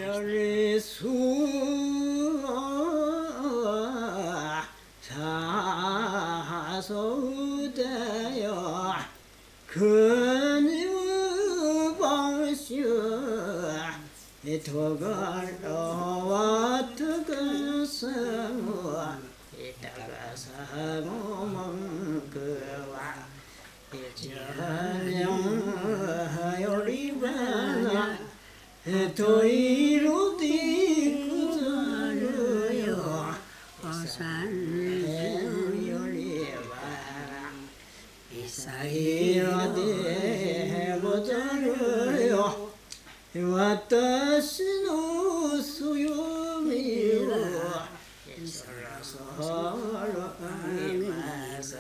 したね。 と色で下るよおさんよりは潔色でござるよ私の強みをそろそろ見ます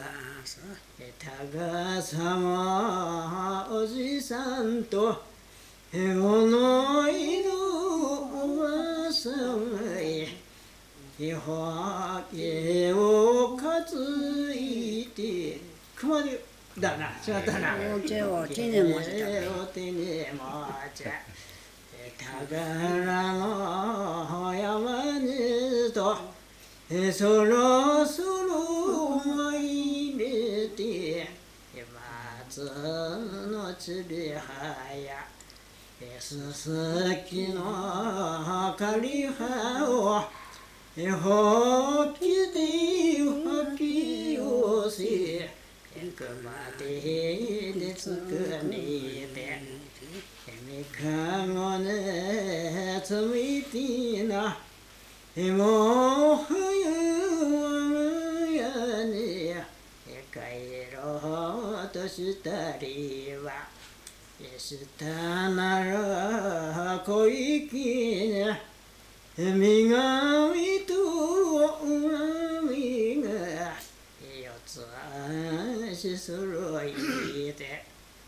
高様おじさんとおのいのおばさんへ家を担いで熊でだな違ったな手を手に持ち宝の山にとそろそろ参れて松のつりはやすすきの狩り葉をほきでほき寄せ熊手でつくにてみかごねつみてなもう冬やに帰ろうとしたりはしたなら小粋に女神と海が四つ足するいて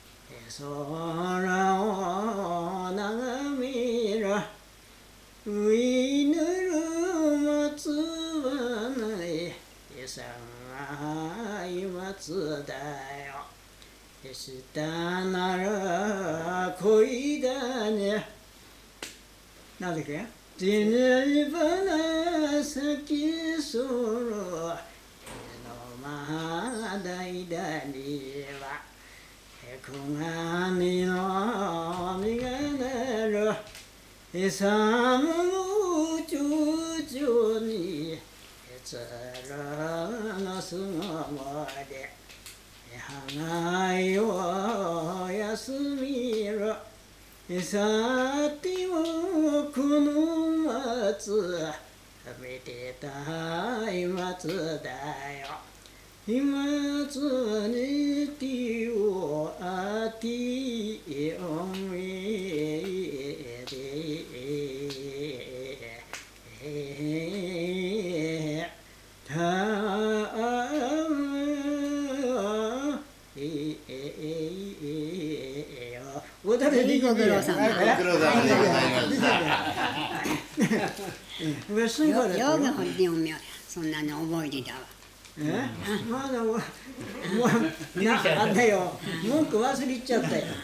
空を眺める上ぬる松はないさがい松だよしたなら恋だねなんだっけゼネ花咲きそろのまだいだには黄金の実がなる寒の徐々につるのすがもで花よ休みろさてもこの松めでたい松だよ松に手を当ておめでご苦労さんでございました。よく本人をそんなに覚えてたわ。まだもうあんだよ文句忘れちゃったよ。